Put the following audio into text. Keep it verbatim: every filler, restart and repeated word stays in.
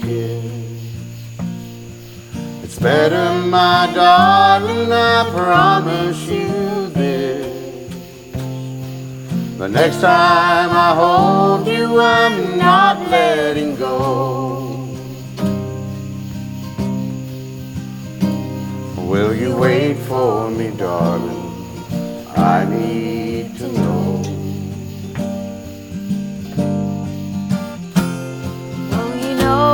kiss. It's better, my darling, I promise you this. The next time I hold you, I'm not letting go. Will you wait for me, darling? I need